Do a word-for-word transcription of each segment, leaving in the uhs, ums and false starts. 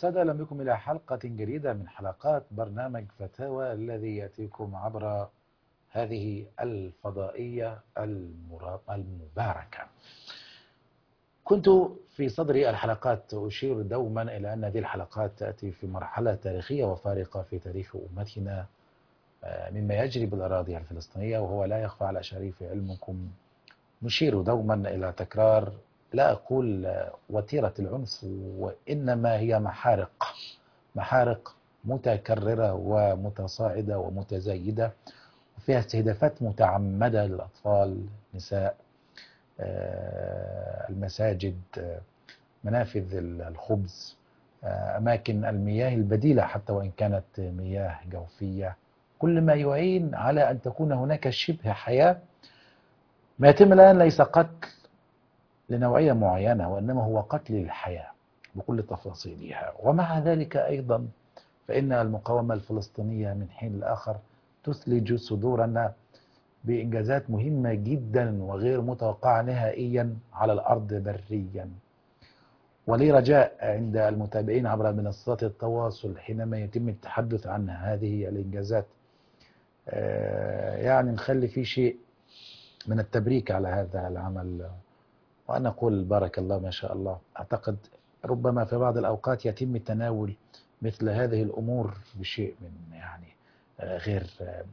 والسادة، أهلا بكم إلى حلقة جديدة من حلقات برنامج فتاوى الذي يأتيكم عبر هذه الفضائية المباركة. كنت في صدر الحلقات أشير دوما إلى أن هذه الحلقات تأتي في مرحلة تاريخية وفارقة في تاريخ أمتنا مما يجري بالأراضي الفلسطينية، وهو لا يخفى على شريف علمكم. نشير دوما إلى تكرار، لا أقول وتيرة العنف، وإنما هي محارق محارق متكررة ومتصاعدة ومتزايدة، وفيها استهدافات متعمدة للأطفال، نساء، المساجد، منافذ الخبز، أماكن المياه البديلة حتى وإن كانت مياه جوفية، كل ما يعين على أن تكون هناك شبه حياة. ما يتم الآن ليس قتل لنوعية معينة، وإنما هو قتل الحياة بكل تفاصيلها. ومع ذلك أيضا فإن المقاومة الفلسطينية من حين لآخر تثلج صدورنا بإنجازات مهمة جدا وغير متوقعة نهائيا على الأرض بريا. ولي رجاء عند المتابعين عبر منصات التواصل حينما يتم التحدث عن هذه الإنجازات يعني نخلي في شيء من التبريك على هذا العمل، وأنا أقول بارك الله ما شاء الله. أعتقد ربما في بعض الأوقات يتم تناول مثل هذه الأمور بشيء من يعني غير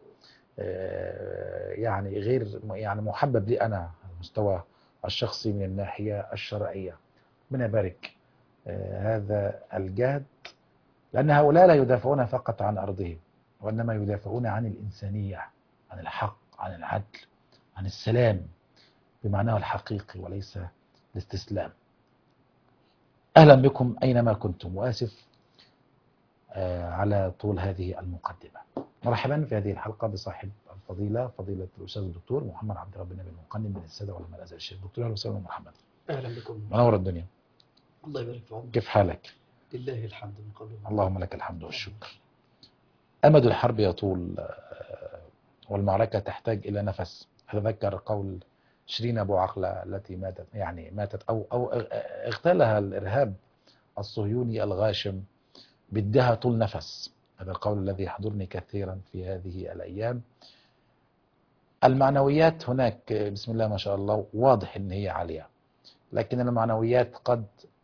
يعني غير يعني محبب لي أنا على المستوى الشخصي من الناحية الشرعية. ربنا يبارك هذا الجهد، لأن هؤلاء لا يدافعون فقط عن أرضهم، وإنما يدافعون عن الإنسانية، عن الحق، عن العدل، عن السلام بمعناه الحقيقي وليس الاستسلام. أهلا بكم أينما كنتم، وآسف على طول هذه المقدمة. مرحبا في هذه الحلقة بصاحب الفضيلة فضيلة الأستاذ الدكتور محمد عبد ربنا بن مقنن بن السادة وعلماء الأزهر الشريف. دكتور أهلا وسهلا ومرحبا. أهلا بكم. منور الدنيا. الله يبارك في عمرك. كيف حالك؟ لله الحمد من قبل. اللهم لك الحمد والشكر. أمد الحرب يطول والمعركة تحتاج إلى نفس. أتذكر قول شيرين أبو عقلة التي ماتت يعني ماتت أو أو اغتالها الإرهاب الصهيوني الغاشم بدها طول نفس. هذا القول الذي يحضرني كثيرا في هذه الأيام. المعنويات هناك بسم الله ما شاء الله واضح أن هي عالية، لكن المعنويات قد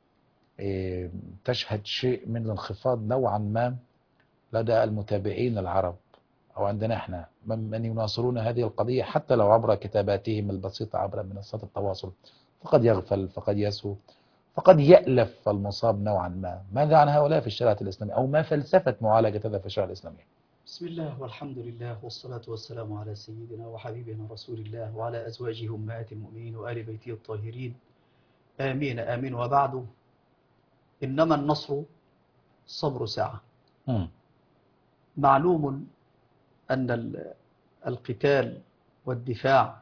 تشهد شيء من الانخفاض نوعا ما لدى المتابعين العرب، أو عندنا احنا من يناصرون هذه القضية حتى لو عبر كتاباتهم البسيطة عبر منصات التواصل. فقد يغفل، فقد يسهو، فقد يألف المصاب نوعا ما. ماذا عن هؤلاء في الشريعة الإسلامية، أو ما فلسفة معالجة هذا في الشريعة الإسلامية؟ بسم الله والحمد لله والصلاة والسلام على سيدنا وحبيبنا رسول الله وعلى أزواجه أمهات المؤمنين وآل بيته الطاهرين، آمين آمين. وبعد، إنما النصر صبر ساعة. م. معلوم أن القتال والدفاع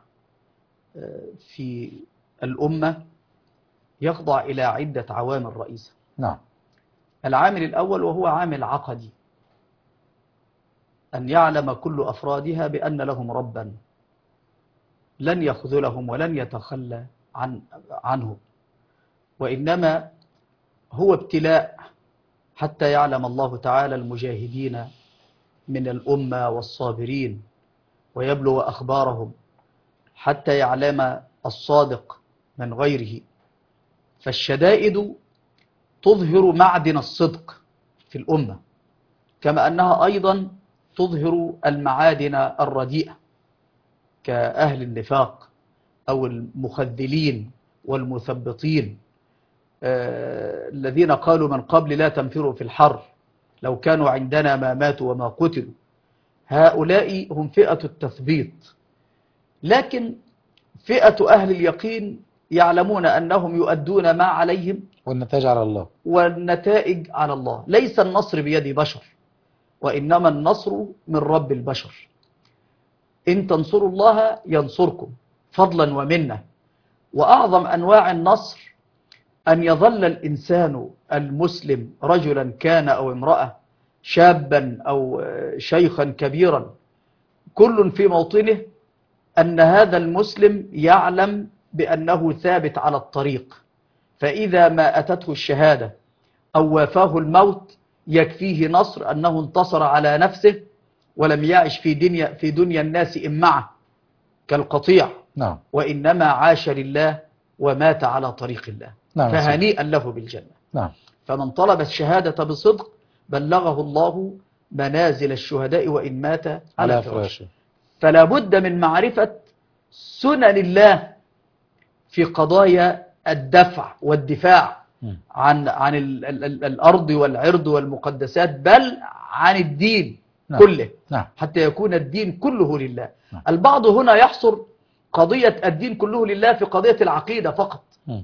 في الأمة يخضع إلى عدة عوامل رئيسة. نعم. العامل الأول وهو عامل عقدي، أن يعلم كل أفرادها بأن لهم ربا لن يخذلهم ولن يتخلى عن عنه، وإنما هو ابتلاء حتى يعلم الله تعالى المجاهدين من الأمة والصابرين ويبلغ أخبارهم، حتى يعلم الصادق من غيره. فالشدائد تظهر معدن الصدق في الأمة، كما أنها أيضا تظهر المعادن الرديئة كأهل النفاق أو المخذلين والمثبطين آه الذين قالوا من قبل لا تنفروا في الحر لو كانوا عندنا ما ماتوا وما قتلوا. هؤلاء هم فئة التثبيط. لكن فئة أهل اليقين يعلمون أنهم يؤدون ما عليهم والنتائج على الله، والنتائج على الله. ليس النصر بيد بشر، وإنما النصر من رب البشر. إن تنصروا الله ينصركم فضلا ومنة. وأعظم أنواع النصر أن يظل الإنسان المسلم رجلا كان أو امرأة، شابا أو شيخا كبيرا، كل في موطنه أن هذا المسلم يعلم بأنه ثابت على الطريق. فإذا ما أتته الشهادة أو وافاه الموت يكفيه نصر أنه انتصر على نفسه ولم يعش في دنيا, في دنيا الناس إمعة كالقطيع. نعم. وإنما عاش لله ومات على طريق الله. نعم. فهنيئا له بالجنة. نعم. فمن طلب الشهادة بصدق بلغه الله منازل الشهداء وإن مات على, على فراشه. فلا بد من معرفة سنن الله في قضايا الدفع والدفاع عن عن ال ال ال الأرض والعرض والمقدسات، بل عن الدين نعم. كله. نعم. حتى يكون الدين كله لله. نعم. البعض هنا يحصر قضية الدين كله لله في قضية العقيدة فقط. م.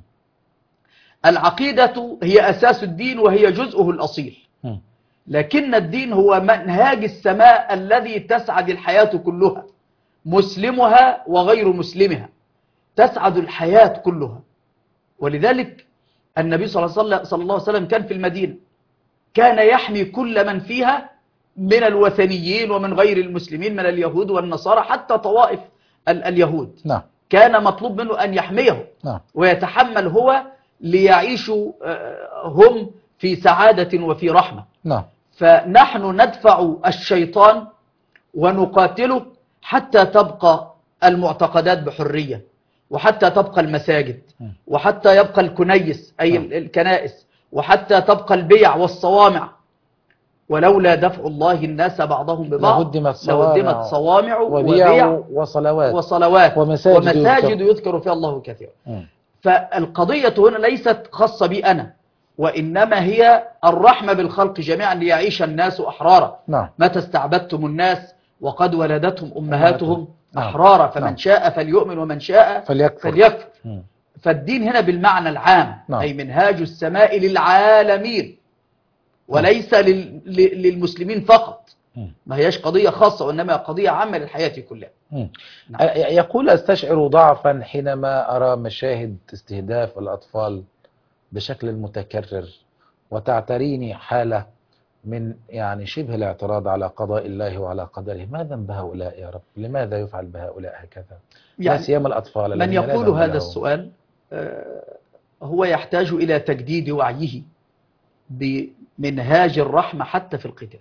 العقيدة هي أساس الدين وهي جزءه الأصيل، م. لكن الدين هو منهاج السماء الذي تسعد الحياة كلها، مسلمها وغير مسلمها، تسعد الحياة كلها. ولذلك النبي صلى الله عليه وسلم كان في المدينة، كان يحمي كل من فيها من الوثنيين ومن غير المسلمين من اليهود والنصارى حتى طوائف ال اليهود. نعم. كان مطلوب منه أن يحميهم. نعم. ويتحمل هو ليعيشوا هم في سعادة وفي رحمة. نعم. فنحن ندفع الشيطان ونقاتله حتى تبقى المعتقدات بحرية، وحتى تبقى المساجد، وحتى يبقى الكنيس أي الكنائس، وحتى تبقى البيع والصوامع. ولولا دفع الله الناس بعضهم ببعض لهدمت صوامع, صوامع وبيع وصلوات, وصلوات ومساجد, ومساجد يذكر فيها الله كثيرا. فالقضية هنا ليست خاصة بي أنا، وإنما هي الرحمة بالخلق جميعا ليعيش الناس أحرارا. نعم. متى استعبدتم الناس وقد ولدتهم أمهاتهم نعم. أحرارا، فمن نعم. شاء فليؤمن ومن شاء فليكفر, فليكفر. م. فالدين هنا بالمعنى العام. نعم. أي منهاج السماء للعالمين وليس لل... للمسلمين فقط. م. ما هيش قضية خاصة وإنما قضية عامة للحياة كلها. نعم. يقول أستشعر ضعفا حينما أرى مشاهد استهداف الأطفال بشكل متكرر، وتعتريني حالة من يعني شبه الاعتراض على قضاء الله وعلى قدره. ما ذنب هؤلاء يا رب؟ لماذا يفعل بهؤلاء هكذا؟ يعني لا سيما الأطفال. من يقول هذا السؤال هو يحتاج إلى تجديد وعيه بمنهاج الرحمة حتى في القتال.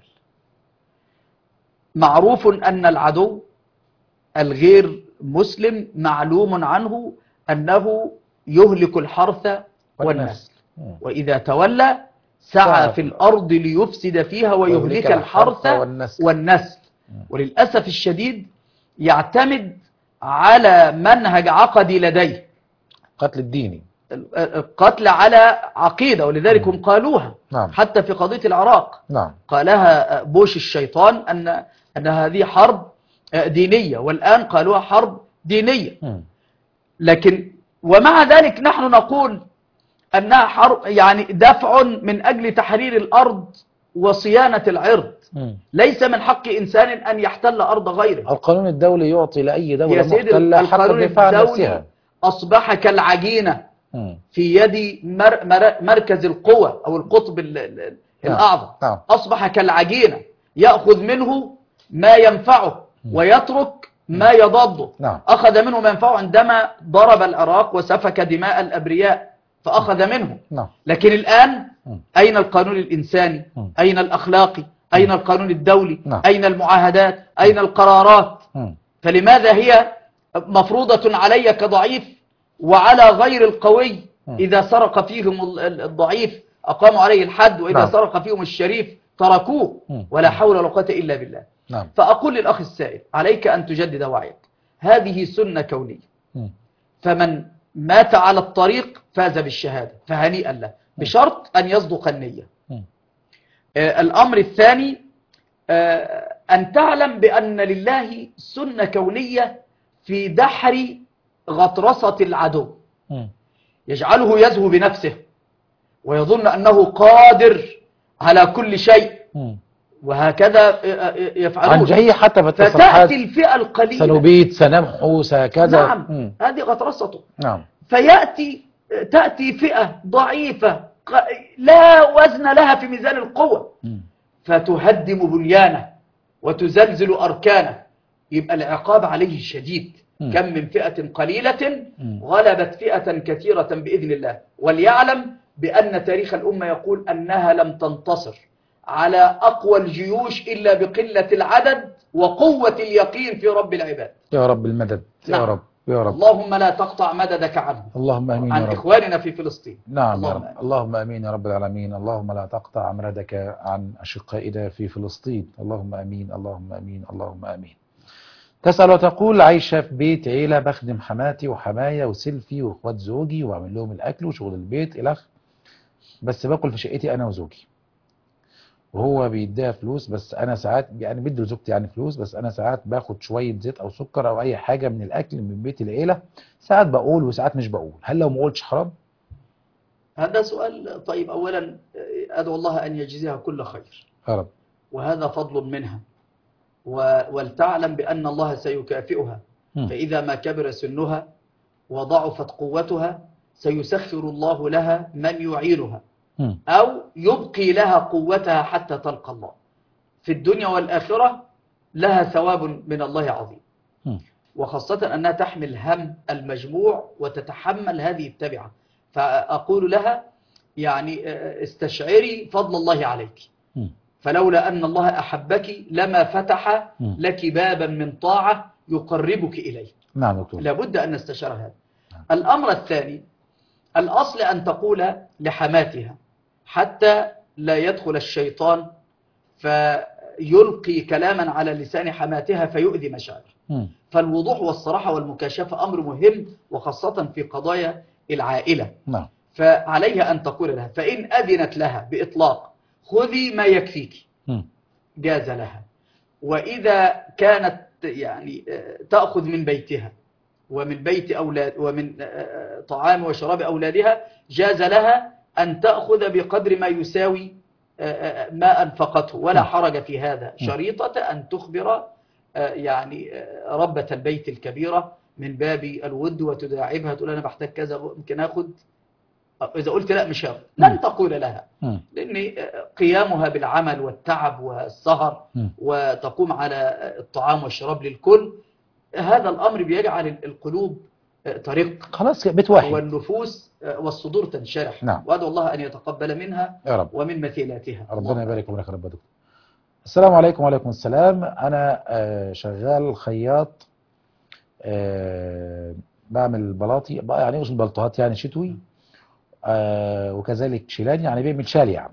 معروف أن العدو الغير مسلم معلوم عنه أنه يهلك الحرث والنسل، وإذا تولى سعى في الأرض ليفسد فيها ويهلك الحرث والنسل, والنسل. وللأسف الشديد يعتمد على منهج عقدي لديه، قتل الديني، القتل على عقيدة. ولذلك هم قالوها. نعم. حتى في قضية العراق. نعم. قالها بوش الشيطان أن أن هذه حرب دينية، والآن قالوها حرب دينية. م. لكن ومع ذلك نحن نقول أنها حرب يعني دفع من أجل تحرير الأرض وصيانة العرض. م. ليس من حق إنسان أن يحتل أرض غيره. القانون الدولي يعطي لأي دولة محتلة حق الدفاع عن نفسها. أصبح كالعجينة م. في يد مر مر مركز القوى أو القطب الأعظم. نعم. أصبح كالعجينة يأخذ منه ما ينفعه ويترك ما يضاده. نعم. أخذ منه ما ينفعه عندما ضرب العراق وسفك دماء الأبرياء فأخذ منه. نعم. لكن الآن أين القانون الإنساني؟ أين الأخلاقي؟ أين القانون الدولي؟ نعم. أين المعاهدات؟ أين القرارات؟ فلماذا هي مفروضة علي كضعيف وعلى غير القوي؟ إذا سرق فيهم الضعيف أقاموا عليه الحد، وإذا نعم. سرق فيهم الشريف تركوه. ولا حول ولا قوة إلا بالله. نعم. فأقول للأخ السائل عليك أن تجدد وعيك. هذه سنة كونية. م. فمن مات على الطريق فاز بالشهادة فهنيئا له، بشرط أن يصدق النية. آه الأمر الثاني آه أن تعلم بأن لله سنة كونية في دحر غطرسة العدو. م. يجعله يزهو بنفسه ويظن أنه قادر على كل شيء. م. وهكذا يفعلون. عن جهية حتى فتأتي الفئة القليلة سنبيد سنمحوس هكذا. نعم. م. هذه غطرسته. نعم. فيأتي تأتي فئة ضعيفة لا وزن لها في ميزان القوة م. فتهدم بنيانه وتزلزل أركانه. يبقى العقاب عليه شديد. م. كم من فئة قليلة م. غلبت فئة كثيرة بإذن الله. وليعلم بأن تاريخ الأمة يقول أنها لم تنتصر على أقوى الجيوش إلا بقلة العدد وقوة اليقين في رب العباد. يا رب المدد. يا نعم. رب يا رب. اللهم لا تقطع مددك عنهم. اللهم امين عن يا رب. إخواننا في فلسطين. نعم يا اللهم رب. آمين. اللهم امين يا رب العالمين. اللهم لا تقطع امردك عن اشقائنا في فلسطين. اللهم امين اللهم امين اللهم امين. تسأل وتقول: عايشة في بيت عيلة، بخدم حماتي وحمايا وسلفي واخوات زوجي واعمل لهم الاكل وشغل البيت الخ، بس باكل في شقتي انا وزوجي، وهو بيديها فلوس، بس انا ساعات يعني بدي لزوجتي يعني فلوس، بس انا ساعات باخد شويه زيت او سكر او اي حاجه من الاكل من بيت العيله، ساعات بقول وساعات مش بقول، هل لو ما قلتش حرام؟ هذا سؤال طيب. أولا أدعو الله أن يجزيها كل خير، يا رب. وهذا فضل منها، و- ولتعلم بأن الله سيكافئها، مم. فإذا ما كبر سنها وضعفت قوتها سيسخر الله لها من يعينها مم. أو يبقي لها قوتها حتى تلقى الله. في الدنيا والآخرة لها ثواب من الله عظيم، مم. وخاصة أنها تحمل هم المجموع وتتحمل هذه التبعة. فأقول لها يعني استشعري فضل الله عليك، مم. فلولا أن الله أحبك لما فتح مم. لك بابا من طاعة يقربك إليه. نعم دكتور. لابد أن نستشعر هذا. نعم. الأمر الثاني، الأصل أن تقول لحماتها حتى لا يدخل الشيطان فيلقي كلاما على لسان حماتها فيؤذي مشاعر. مم. فالوضوح والصراحة والمكاشفة أمر مهم، وخاصة في قضايا العائلة. نعم. فعليها أن تقول لها، فإن أذنت لها بإطلاق خذي ما يكفيك مم. جاز لها. وإذا كانت يعني تأخذ من بيتها ومن بيت أولاد ومن طعام وشراب أولادها جاز لها أن تأخذ بقدر ما يساوي ما أنفقته، ولا حرج في هذا، شريطة أن تخبر يعني ربة البيت الكبيرة من باب الود وتداعبها، تقول أنا بحتاج كذا ممكن أخذ. إذا قلت لا مش هاخد، لن تقول لها، لأن قيامها بالعمل والتعب والسهر وتقوم على الطعام والشراب للكل، هذا الأمر بيجعل القلوب طريق خلاص بيت واحد والنفوس والصدور تنشرح. نعم. وأدعو الله أن يتقبل منها يا رب. ومن مثيلاتها. ربنا يبارك فيك يا رب. دكتور السلام عليكم. وعليكم السلام. أنا آه شغال خياط، آه بعمل بلاطي بقى، يعني مش بلطوهات يعني شتوي، آه وكذلك شيلان، يعني بيعمل شال يعني.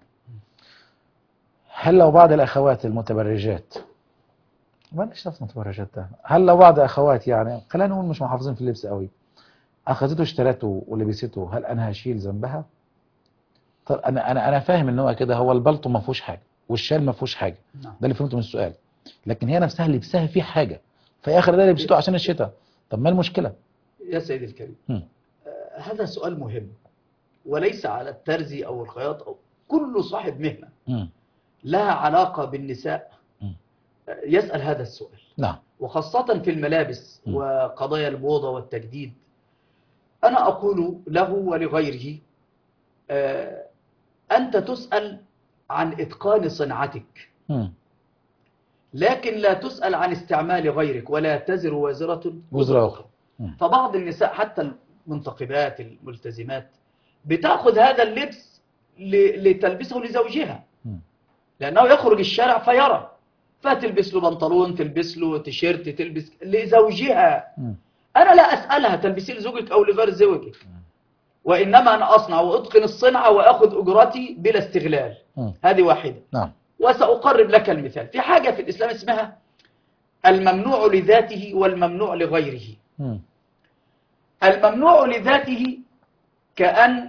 هل لو بعض الأخوات المتبرجات، بلاش لفظ متبرجات ده، هل لو بعض أخوات يعني خلينا نقول مش محافظين في اللبس قوي أخذته اشترته ولبسته، هل أنا هشيل ذنبها؟ طب أنا أنا أنا فاهم إن هو كده، هو البلطو ما فيهوش حاجة والشال ما فيهوش حاجة، نعم. ده اللي فهمته من السؤال، لكن هي نفسها لبسها فيه حاجة، في آخر ده لبسته عشان الشتاء، طب ما المشكلة؟ يا سيدي الكريم، م. آه هذا سؤال مهم، وليس على الترزي أو الخياط أو كل صاحب مهنة م. لها علاقة بالنساء م. آه يسأل هذا السؤال. نعم. وخاصة في الملابس م. وقضايا الموضة والتجديد. أنا أقول له ولغيره آه أنت تسأل عن إتقان صنعتك، م. لكن لا تسأل عن استعمال غيرك، ولا تزر وازرة وزر أخرى. فبعض النساء حتى المنتقبات الملتزمات بتأخذ هذا اللبس لتلبسه لزوجها، م. لأنه يخرج الشارع فيرى، فتلبس له بنطلون، تلبس له تيشيرت، تلبس لزوجها. م. أنا لا أسألها تلبسي لزوجك أو لغير زوجك، وإنما أنا أصنع وأتقن الصنعة وأخذ أجرتي بلا استغلال. م. هذه واحدة. نعم. وسأقرب لك المثال في حاجة في الإسلام اسمها الممنوع لذاته والممنوع لغيره. م. الممنوع لذاته كأن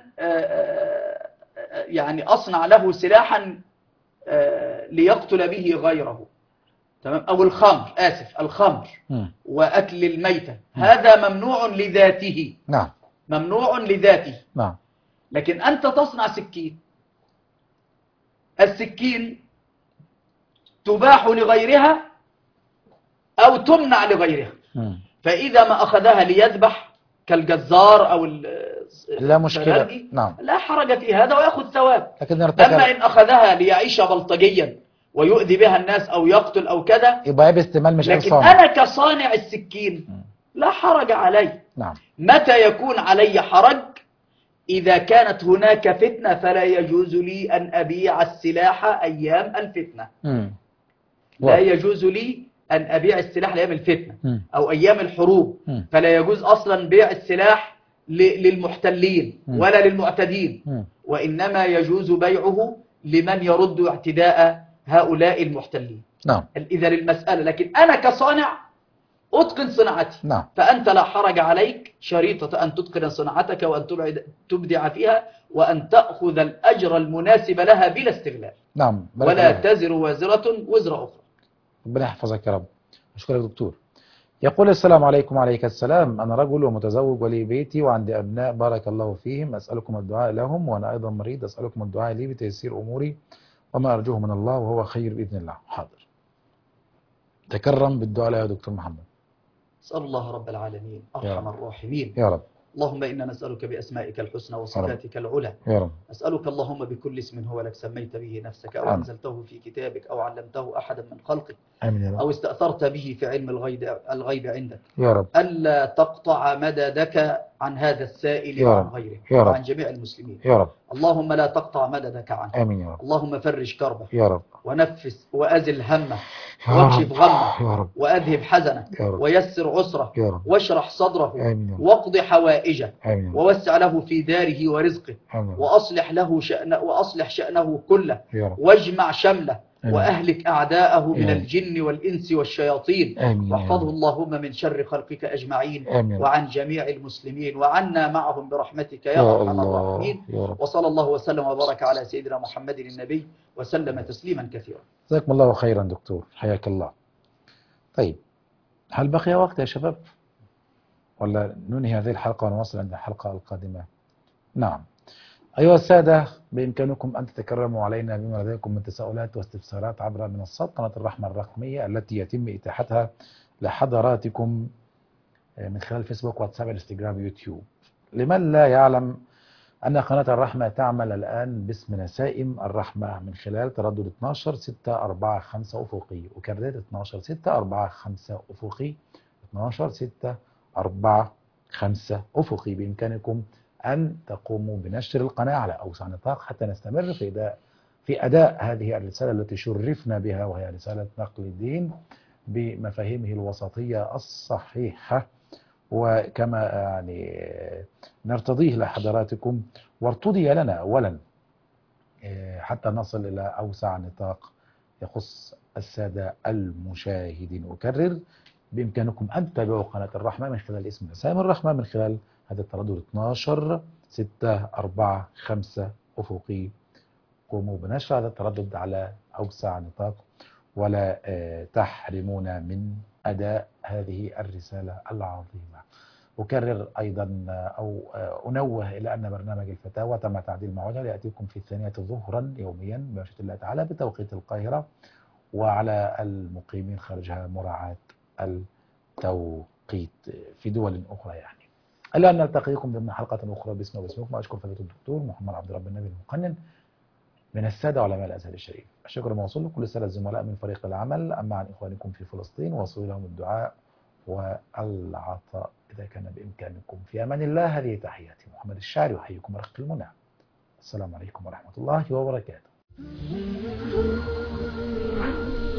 يعني أصنع له سلاحا ليقتل به غيره، تمام؟ أو الخمر، آسف، الخمر م. وأكل الميتة، هذا ممنوع لذاته. نعم. ممنوع لذاته. نعم. لكن أنت تصنع سكين، السكين تباح لغيرها أو تمنع لغيرها. م. فإذا ما أخذها ليذبح كالجزار أو لا مشكلة. نعم. لا حرج في هذا ويأخذ ثواب. لكن ارتكب... أما إن أخذها ليعيش بلطجيا ويؤذي بها الناس أو يقتل أو كذا يبقى باستعمال مش لكن صانع. أنا كصانع السكين لا حرج علي. نعم. متى يكون علي حرج؟ إذا كانت هناك فتنة فلا يجوز لي أن أبيع السلاح أيام الفتنة. مم. لا واضح. يجوز لي أن أبيع السلاح أيام الفتنة مم. أو أيام الحروب. مم. فلا يجوز أصلا بيع السلاح ل- للمحتلين مم. ولا للمعتدين، مم. وإنما يجوز بيعه لمن يرد اعتداء هؤلاء المحتلين. نعم. إذا المسألة، لكن أنا كصانع أتقن صناعتي، نعم. فأنت لا حرج عليك شريطة أن تتقن صناعتك وأن تبعد- تبدع فيها وأن تأخذ الأجر المناسب لها بلا استغلال. نعم. بارك ولا الله. تزر وازرة وزر أخرى. ربنا يحفظك يا رب. أشكرك دكتور. يقول السلام عليكم. وعليك السلام. أنا رجل ومتزوج ولي بيتي وعندي أبناء بارك الله فيهم، أسألكم الدعاء لهم، وأنا أيضا مريض أسألكم الدعاء لي بتيسير أموري وما أرجوه من الله وهو خير بإذن الله. حاضر. تكرم بالدعاء يا دكتور محمد. أسأل الله رب العالمين أرحم الراحمين. يا رب. اللهم إنا نسألك بأسمائك الحسنى وصفاتك العلى. يا رب. أسألك اللهم بكل اسم هو لك سميت به نفسك أو آمين. أنزلته في كتابك أو علمته أحدا من خلقك آمين يا رب. أو استأثرت به في علم الغيب, الغيب عندك يا رب. ألا تقطع مددك عن هذا السائل يا وعن رب. غيره يا رب. وعن جميع المسلمين. يا رب. اللهم لا تقطع مددك عنه. آمين يا رب. اللهم فرج كربه يا رب. ونفس وأزل همه يا واكشف رب. غمه يا رب. وأذهب حزنه يا رب. ويسر عسره يا رب. واشرح صدره آمين يا رب. واقض حوائجه آمين يا رب. ووسع له في داره ورزقه آمين يا رب. وأصلح له شأنه وأصلح شأنه كله يا رب. واجمع شمله آمين. وأهلك أعداءه من آمين. الجن والإنس والشياطين آمين يا واحفظه رب. اللهم من شر خلقك أجمعين آمين يا رب. وعن جميع المسلمين وعنا معهم برحمتك يا يا أرحم الله. الراحمين. يا رب. وصلى الله وسلم وبارك على سيدنا محمد النبي وسلم تسليما كثيرا. جزاكم الله خيرا دكتور، حياك الله. طيب، هل بقي وقت يا شباب ولا ننهي هذه الحلقة ونواصل عند الحلقة القادمة؟ نعم. أيها السادة، بإمكانكم أن تتكرموا علينا بما لديكم من تساؤلات واستفسارات عبر منصات قناة الرحمة الرقمية التي يتم إتاحتها لحضراتكم من خلال فيسبوك واتساب انستغرام ويوتيوب. لمن لا يعلم أن قناة الرحمة تعمل الآن باسم نسائم الرحمة من خلال تردد اثناشر ستة أربعة خمسة أفقي، وكررت اثناشر ستة أربعة خمسة أفقي، اثناشر ستة أربعة خمسة أفقي. بإمكانكم أن تقوموا بنشر القناة على أوسع نطاق حتى نستمر في أداء في أداء هذه الرسالة التي شرفنا بها، وهي رسالة نقل الدين بمفاهيمه الوسطية الصحيحة، وكما يعني نرتضيه لحضراتكم وارتضي لنا أولا حتى نصل إلى أوسع نطاق يخص السادة المشاهدين. أكرر، بإمكانكم أن تتابعوا قناة الرحمة من خلال اسم نسائم الرحمة من خلال هذا التردد اثناشر ستة أربعة خمسة أفقي. قوموا بنشر هذا التردد على أوسع نطاق ولا تحرمونا من أداء هذه الرسالة العظيمة. أكرر أيضا أو أنوه إلى أن برنامج الفتاوى تم تعديل موعده ليأتيكم في الثانية ظهرا يوميا بمشيئة الله تعالى بتوقيت القاهرة، وعلى المقيمين خارجها مراعاة التوقيت في دول أخرى يعني. إلا أن نلتقيكم ضمن حلقة أخرى باسم وباسمكم. أشكر فضيلة الدكتور محمد عبد رب النبي المقنن من السادة علماء الأزهر الشريف. الشكر موصول لكل السادة الزملاء من فريق العمل. أما عن إخوانكم في فلسطين وصلوا لهم الدعاء والعطاء إذا كان بإمكانكم. في أمان الله. هذه تحياتي محمد الشاعري، وحيكم رق المنى. السلام عليكم ورحمة الله وبركاته.